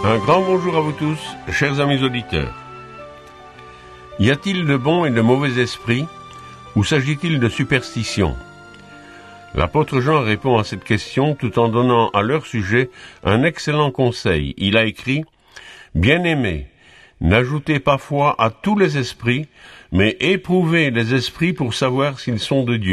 Un grand bonjour à vous tous, chers amis auditeurs. Y a-t-il de bons et de mauvais esprits, ou s'agit-il de superstition? L'apôtre Jean répond à cette question tout en donnant à leur sujet un excellent conseil. Il a écrit « Bien-aimés, n'ajoutez pas foi à tous les esprits, mais éprouvez les esprits pour savoir s'ils sont de Dieu. »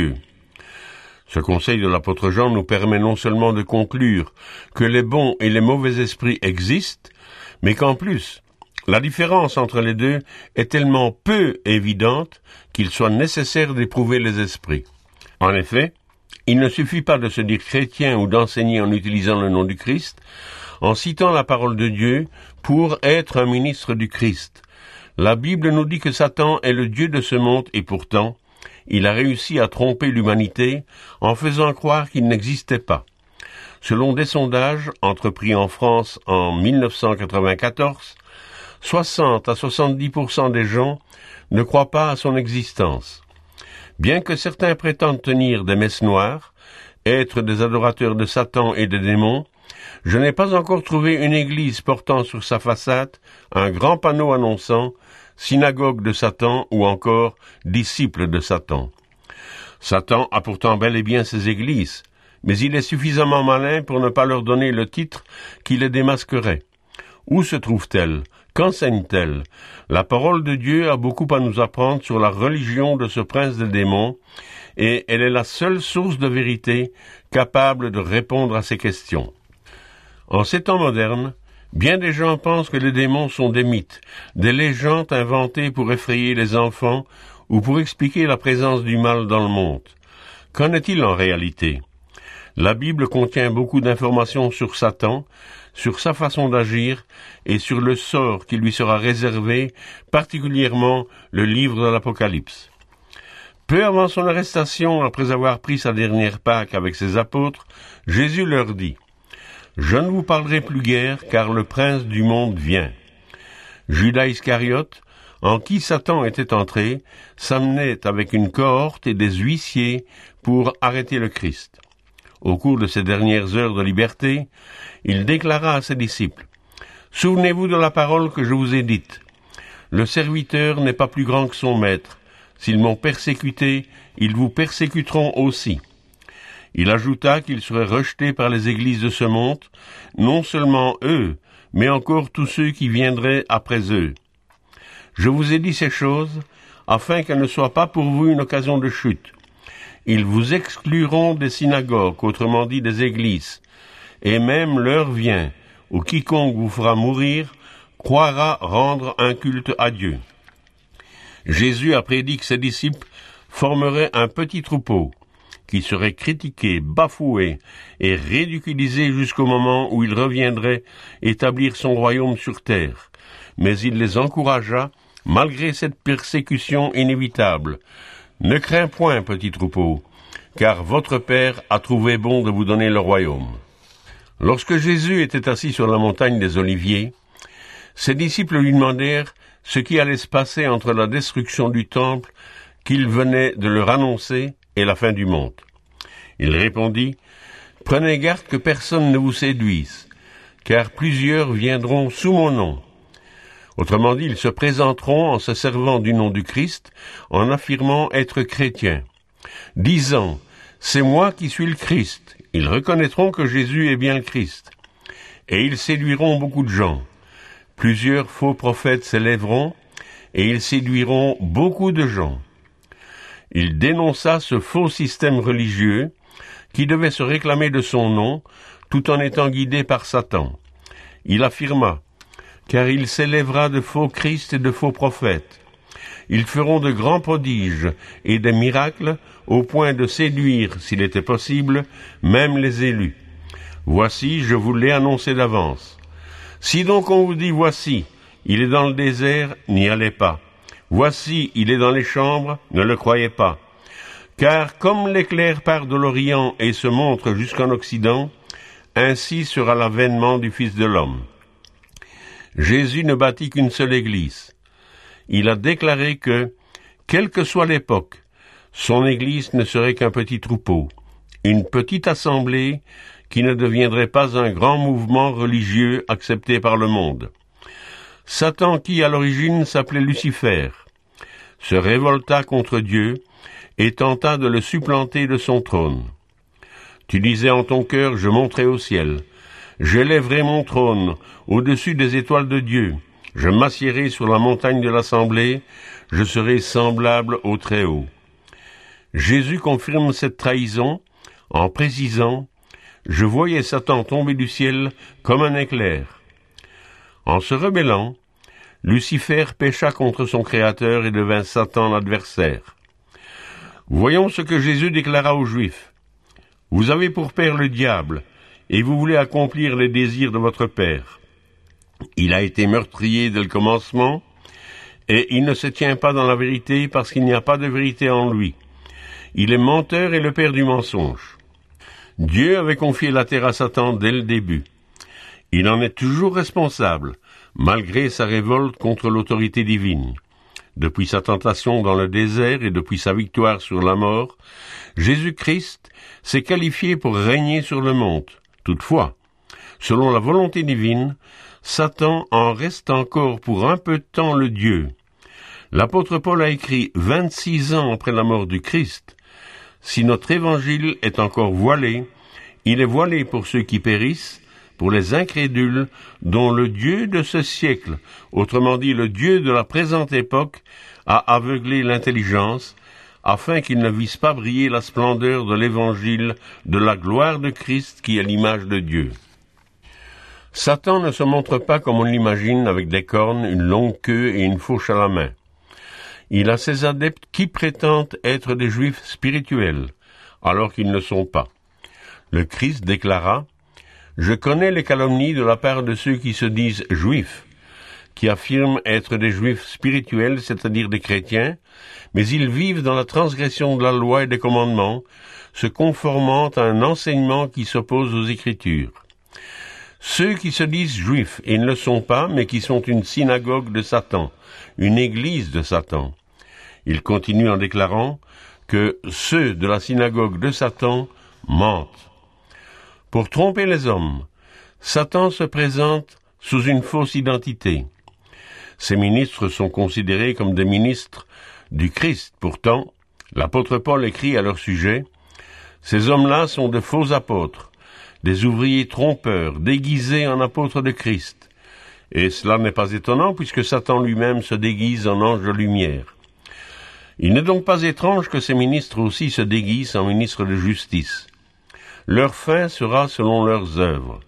Ce conseil de l'apôtre Jean nous permet non seulement de conclure que les bons et les mauvais esprits existent, mais qu'en plus, la différence entre les deux est tellement peu évidente qu'il soit nécessaire d'éprouver les esprits. En effet, il ne suffit pas de se dire chrétien ou d'enseigner en utilisant le nom du Christ, en citant la parole de Dieu pour être un ministre du Christ. La Bible nous dit que Satan est le dieu de ce monde et pourtant, il a réussi à tromper l'humanité en faisant croire qu'il n'existait pas. Selon des sondages entrepris en France en 1994, 60 à 70% des gens ne croient pas à son existence. Bien que certains prétendent tenir des messes noires, être des adorateurs de Satan et des démons, je n'ai pas encore trouvé une église portant sur sa façade un grand panneau annonçant « Synagogue de Satan » ou encore « Disciples de Satan ». Satan a pourtant bel et bien ses églises, mais il est suffisamment malin pour ne pas leur donner le titre qui les démasquerait. Où se trouve-t-elle? Qu'enseigne-t-elle? La parole de Dieu a beaucoup à nous apprendre sur la religion de ce prince des démons, et elle est la seule source de vérité capable de répondre à ces questions. En ces temps modernes, bien des gens pensent que les démons sont des mythes, des légendes inventées pour effrayer les enfants ou pour expliquer la présence du mal dans le monde. Qu'en est-il en réalité? La Bible contient beaucoup d'informations sur Satan, sur sa façon d'agir et sur le sort qui lui sera réservé, particulièrement le livre de l'Apocalypse. Peu avant son arrestation, après avoir pris sa dernière Pâque avec ses apôtres, Jésus leur dit « Je ne vous parlerai plus guère, car le prince du monde vient. » Judas Iscariote, en qui Satan était entré, s'amenait avec une cohorte et des huissiers pour arrêter le Christ. Au cours de ces dernières heures de liberté, il déclara à ses disciples « Souvenez-vous de la parole que je vous ai dite. Le serviteur n'est pas plus grand que son maître. S'ils m'ont persécuté, ils vous persécuteront aussi. » Il ajouta qu'ils seraient rejetés par les églises de ce monde, non seulement eux, mais encore tous ceux qui viendraient après eux. Je vous ai dit ces choses, afin qu'elles ne soient pas pour vous une occasion de chute. Ils vous excluront des synagogues, autrement dit des églises, et même l'heure vient, où quiconque vous fera mourir, croira rendre un culte à Dieu. Jésus a prédit que ses disciples formeraient un petit troupeau, qui serait critiqué, bafoué et ridiculisé jusqu'au moment où il reviendrait établir son royaume sur terre. Mais il les encouragea, malgré cette persécution inévitable. « Ne crains point, petit troupeau, car votre Père a trouvé bon de vous donner le royaume. » Lorsque Jésus était assis sur la montagne des Oliviers, ses disciples lui demandèrent ce qui allait se passer entre la destruction du temple qu'il venait de leur annoncer et la fin du monde. Il répondit, « Prenez garde que personne ne vous séduise, car plusieurs viendront sous mon nom. » Autrement dit, ils se présenteront en se servant du nom du Christ, en affirmant être chrétiens. Disant, « C'est moi qui suis le Christ », ils reconnaîtront que Jésus est bien le Christ. Et ils séduiront beaucoup de gens. Plusieurs faux prophètes s'élèveront, et ils séduiront beaucoup de gens. Il dénonça ce faux système religieux qui devait se réclamer de son nom tout en étant guidé par Satan. Il affirma « Car il s'élèvera de faux Christ et de faux prophètes. Ils feront de grands prodiges et des miracles au point de séduire, s'il était possible, même les élus. Voici, je vous l'ai annoncé d'avance. Si donc on vous dit « Voici, il est dans le désert », n'y allez pas. Voici, il est dans les chambres, ne le croyez pas. Car comme l'éclair part de l'Orient et se montre jusqu'en Occident, ainsi sera l'avènement du Fils de l'homme. Jésus ne bâtit qu'une seule église. Il a déclaré que, quelle que soit l'époque, son église ne serait qu'un petit troupeau. une petite assemblée qui ne deviendrait pas un grand mouvement religieux accepté par le monde. Satan, qui à l'origine s'appelait Lucifer, se révolta contre Dieu et tenta de le supplanter de son trône. Tu disais en ton cœur, je monterai au ciel, j'élèverai mon trône au-dessus des étoiles de Dieu, je m'assiérai sur la montagne de l'assemblée, je serai semblable au Très-Haut. Jésus confirme cette trahison en précisant « Je voyais Satan tomber du ciel comme un éclair ». En se rebellant, Lucifer pécha contre son Créateur et devint Satan l'adversaire. Voyons ce que Jésus déclara aux Juifs. « Vous avez pour père le diable, et vous voulez accomplir les désirs de votre père. Il a été meurtrier dès le commencement, et il ne se tient pas dans la vérité parce qu'il n'y a pas de vérité en lui. Il est menteur et le père du mensonge. Dieu avait confié la terre à Satan dès le début. Il en est toujours responsable, malgré sa révolte contre l'autorité divine. Depuis sa tentation dans le désert et depuis sa victoire sur la mort, Jésus-Christ s'est qualifié pour régner sur le monde. Toutefois, selon la volonté divine, Satan en reste encore pour un peu de temps le Dieu. L'apôtre Paul a écrit 26 ans après la mort du Christ. Si notre évangile est encore voilé, il est voilé pour ceux qui périssent, pour les incrédules, dont le Dieu de ce siècle, autrement dit le Dieu de la présente époque, a aveuglé l'intelligence, afin qu'ils ne vissent pas briller la splendeur de l'évangile de la gloire de Christ qui est l'image de Dieu. Satan ne se montre pas comme on l'imagine avec des cornes, une longue queue et une fourche à la main. Il a ses adeptes qui prétendent être des juifs spirituels, alors qu'ils ne le sont pas. Le Christ déclara « Je connais les calomnies de la part de ceux qui se disent juifs, qui affirment être des juifs spirituels, c'est-à-dire des chrétiens, mais ils vivent dans la transgression de la loi et des commandements, se conformant à un enseignement qui s'oppose aux Écritures. Ceux qui se disent juifs et ne le sont pas, mais qui sont une synagogue de Satan, une église de Satan. » Il continue en déclarant que ceux de la synagogue de Satan mentent. Pour tromper les hommes, Satan se présente sous une fausse identité. Ces ministres sont considérés comme des ministres du Christ. Pourtant, l'apôtre Paul écrit à leur sujet « Ces hommes-là sont de faux apôtres, des ouvriers trompeurs, déguisés en apôtres de Christ. » Et cela n'est pas étonnant puisque Satan lui-même se déguise en ange de lumière. Il n'est donc pas étrange que ces ministres aussi se déguisent en ministres de justice. Leur fin sera selon leurs œuvres.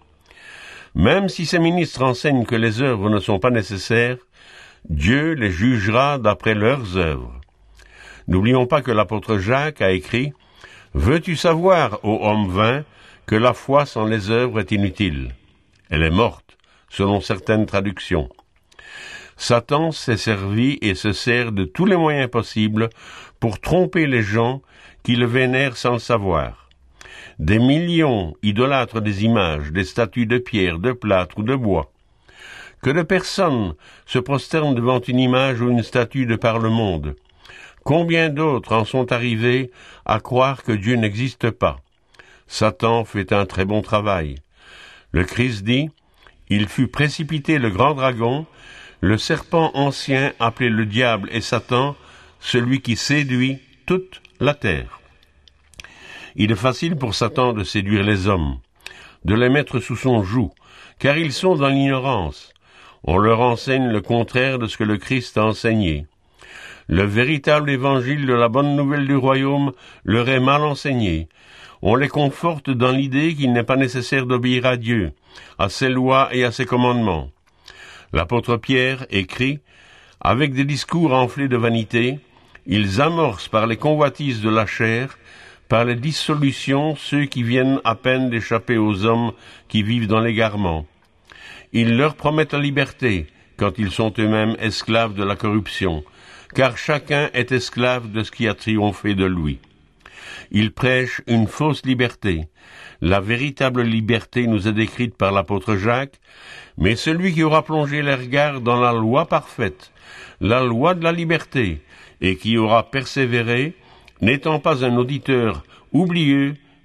Même si ces ministres enseignent que les œuvres ne sont pas nécessaires, Dieu les jugera d'après leurs œuvres. N'oublions pas que l'apôtre Jacques a écrit « Veux-tu savoir, ô homme vain, que la foi sans les œuvres est inutile ? Elle est morte, selon certaines traductions. » Satan s'est servi et se sert de tous les moyens possibles pour tromper les gens qui le vénèrent sans le savoir. Des millions idolâtrent des images, des statues de pierre, de plâtre ou de bois. Que de personnes se prosternent devant une image ou une statue de par le monde. Combien d'autres en sont arrivés à croire que Dieu n'existe pas? Satan fait un très bon travail. Le Christ dit, « Il fut précipité le grand dragon, le serpent ancien appelé le diable et Satan, celui qui séduit toute la terre. » Il est facile pour Satan de séduire les hommes, de les mettre sous son joug, car ils sont dans l'ignorance. On leur enseigne le contraire de ce que le Christ a enseigné. Le véritable évangile de la bonne nouvelle du royaume leur est mal enseigné. On les conforte dans l'idée qu'il n'est pas nécessaire d'obéir à Dieu, à ses lois et à ses commandements. L'apôtre Pierre écrit « Avec des discours enflés de vanité, ils amorcent par les convoitises de la chair, par les dissolutions, ceux qui viennent à peine d'échapper aux hommes qui vivent dans l'égarement. Ils leur promettent la liberté, quand ils sont eux-mêmes esclaves de la corruption, car chacun est esclave de ce qui a triomphé de lui. Ils prêchent une fausse liberté. La véritable liberté nous est décrite par l'apôtre Jacques, mais celui qui aura plongé les regards dans la loi parfaite, la loi de la liberté, et qui aura persévéré, n'étant pas un auditeur oublieux,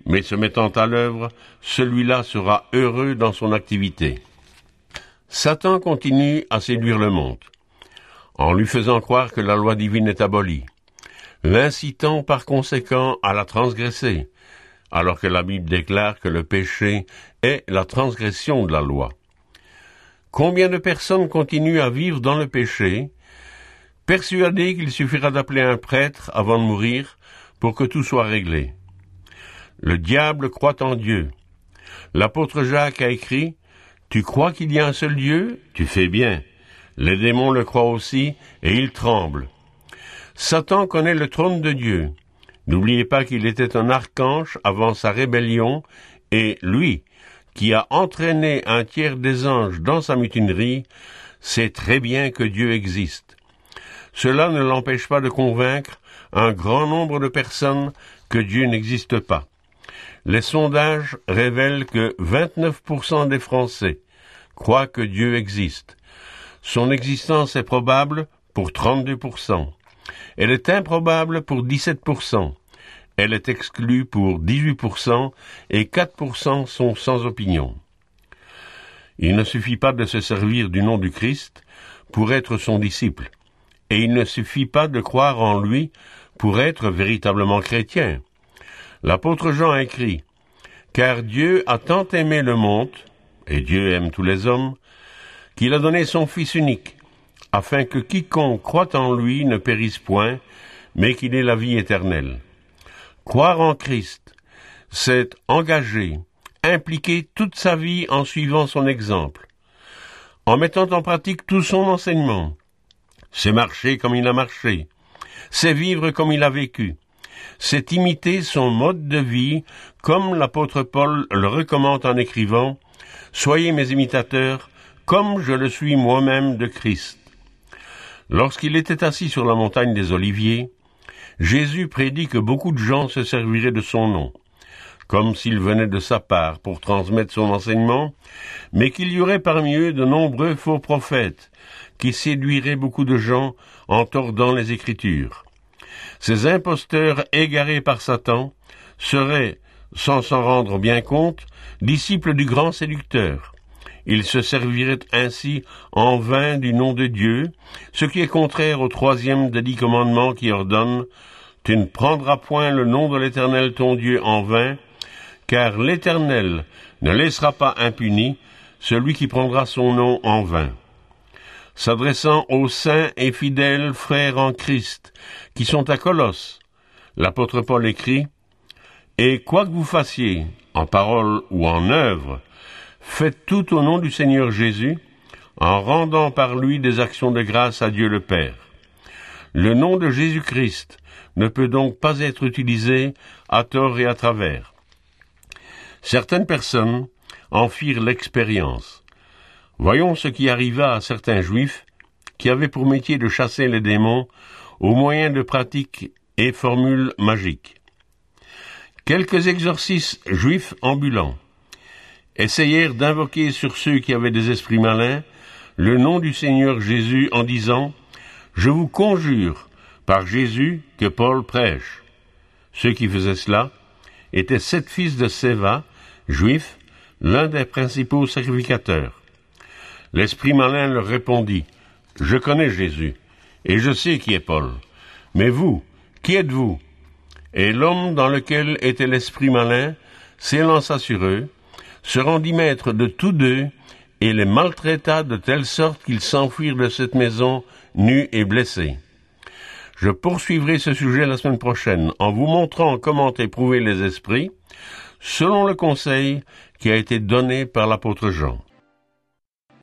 mais se mettant à l'œuvre, celui-là sera heureux dans son activité. Satan continue à séduire le monde, en lui faisant croire que la loi divine est abolie, l'incitant par conséquent à la transgresser, alors que la Bible déclare que le péché est la transgression de la loi. Combien de personnes continuent à vivre dans le péché, persuadées qu'il suffira d'appeler un prêtre avant de mourir pour que tout soit réglé? Le diable croit en Dieu. L'apôtre Jacques a écrit « Tu crois qu'il y a un seul Dieu? Tu fais bien. Les démons le croient aussi, et ils tremblent. » Satan connaît le trône de Dieu. N'oubliez pas qu'il était un archange avant sa rébellion, et lui, qui a entraîné un tiers des anges dans sa mutinerie, sait très bien que Dieu existe. Cela ne l'empêche pas de convaincre un grand nombre de personnes que Dieu n'existe pas. Les sondages révèlent que 29% des Français croient que Dieu existe. Son existence est probable pour 32%. Elle est improbable pour 17%. Elle est exclue pour 18% et 4% sont sans opinion. Il ne suffit pas de se servir du nom du Christ pour être son disciple, et il ne suffit pas de croire en lui pour être véritablement chrétien. L'apôtre Jean a écrit « Car Dieu a tant aimé le monde, et Dieu aime tous les hommes, qu'il a donné son Fils unique, afin que quiconque croit en lui ne périsse point, mais qu'il ait la vie éternelle. » Croire en Christ, c'est engager, impliquer toute sa vie en suivant son exemple, en mettant en pratique tout son enseignement. C'est marcher comme il a marché, c'est vivre comme il a vécu, c'est imiter son mode de vie, comme l'apôtre Paul le recommande en écrivant « Soyez mes imitateurs, comme je le suis moi-même de Christ. » Lorsqu'il était assis sur la montagne des Oliviers, Jésus prédit que beaucoup de gens se serviraient de son nom, comme s'il venait de sa part pour transmettre son enseignement, mais qu'il y aurait parmi eux de nombreux faux prophètes qui séduiraient beaucoup de gens en tordant les Écritures. Ces imposteurs égarés par Satan seraient, sans s'en rendre bien compte, disciples du grand séducteur. Ils se serviraient ainsi en vain du nom de Dieu, ce qui est contraire au 3e des 10 commandements qui ordonne « Tu ne prendras point le nom de l'Éternel ton Dieu en vain, car l'Éternel ne laissera pas impuni celui qui prendra son nom en vain. » S'adressant aux saints et fidèles frères en Christ, qui sont à Colosse, l'apôtre Paul écrit « Et quoi que vous fassiez, en parole ou en œuvre, faites tout au nom du Seigneur Jésus, en rendant par lui des actions de grâce à Dieu le Père. » Le nom de Jésus-Christ ne peut donc pas être utilisé à tort et à travers. Certaines personnes en firent l'expérience. Voyons ce qui arriva à certains Juifs qui avaient pour métier de chasser les démons au moyen de pratiques et formules magiques. Quelques exorcistes juifs ambulants essayèrent d'invoquer sur ceux qui avaient des esprits malins le nom du Seigneur Jésus en disant « Je vous conjure par Jésus que Paul prêche. » Ceux qui faisaient cela étaient 7 fils de Séva, juifs, l'un des principaux sacrificateurs. L'esprit malin leur répondit « Je connais Jésus, et je sais qui est Paul. Mais vous, qui êtes-vous » Et l'homme dans lequel était l'esprit malin s'élança sur eux, se rendit maître de tous deux, et les maltraita de telle sorte qu'ils s'enfuirent de cette maison, nus et blessés. Je poursuivrai ce sujet la semaine prochaine, en vous montrant comment éprouver les esprits, selon le conseil qui a été donné par l'apôtre Jean.